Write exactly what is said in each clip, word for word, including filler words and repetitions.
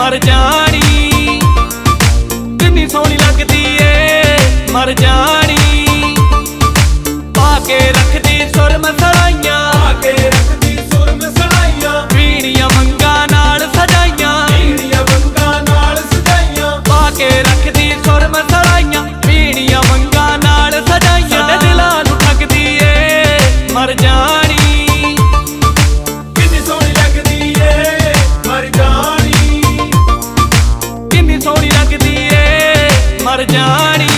मर जानी। कितनी सोहनी लगदी ए मर जानी। पाके रखदी सुर मसलाइयां, पाके रखदी सुर मसलाइयां, पीड़ियां मंगा नाल सजाइयां, पीड़ियां मंगा नाल सजाइयां। पाके रखदी सुर मसलाइयां, पीड़ियां मंगा नाल सजाइयां। साडे दिलां नूं ठगदी ए मर जानी। कितनी सोहनी लगदी ए मर जानी। कितनी सोहनी लगदी ए मर जानी।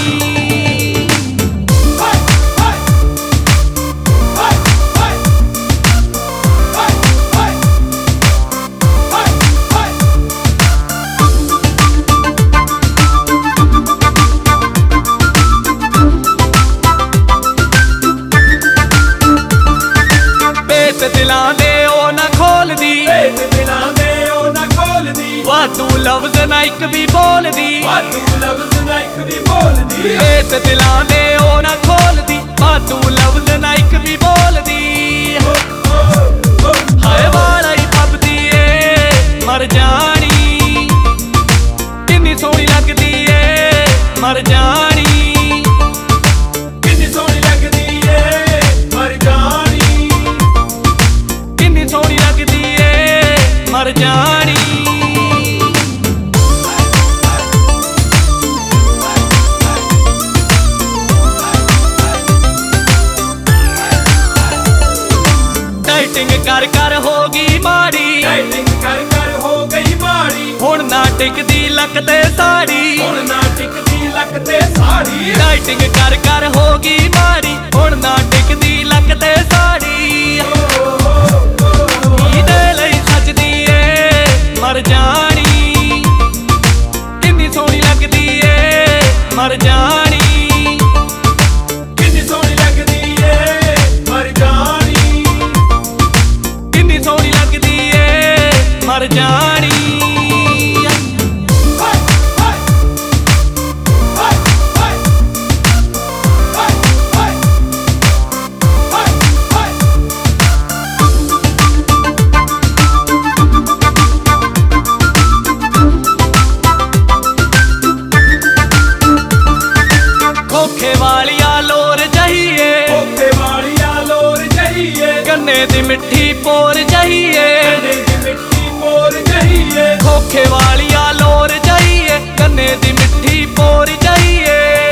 दिलां दे ओ ना खोलदी, दिलां दे ओ ना खोलदी। वाधू लफ्ज ना इक भी बोलदी, वाधू लफ्ज ना इक भी बोलदी। इस दिलां दे ओ ना खोलदी, वाधू लफ्ज ना इक भी बोलदी। हाय वाला ही फबदी ए मर जानी। कितनी सोहनी लगदी ए मर जानी। कितनी सोहनी लगदी ए मर जानी। कितनी सोहनी लगदी ए मर जानी। डाइटिंग कर कर हो गई माड़ी, डाइटिंग कर कर हो गई माड़ी। हुण ना टिकदी लक ते साड़ी, हुण ना टिकदी लक ते साड़ी। डाइटिंग कर कर हो गई माड़ी, हुण ना टिकदी लक ते साड़ी। इहदे लई सजदी ए मर जानी। कितनी सोहनी लगदी ए मर जानी। कितनी सोहनी लगदी ए मर जानी। कितनी सोहनी लगदी ए मर जानी। खोखे वालिया लोर चाहिए, खोखे वालिया लोर चाहिए। गन्ने दी मिट्ठी पोर चाहिए, गन्ने दी मिट्टी पोर चाहिए। खोखे वालिया लोर चाहिए, गन्ने दी मिट्टी पोर चाहिए।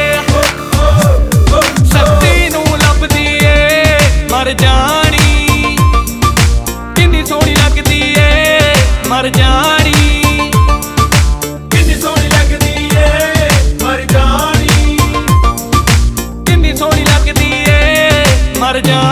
शक्ति नूं लभदी ए मर जानी। कितनी सोहनी लगदी ए मर जानी। कितनी सोहनी लगदी ए मर जानी। कितनी सोहनी लगदी ए मर जानी।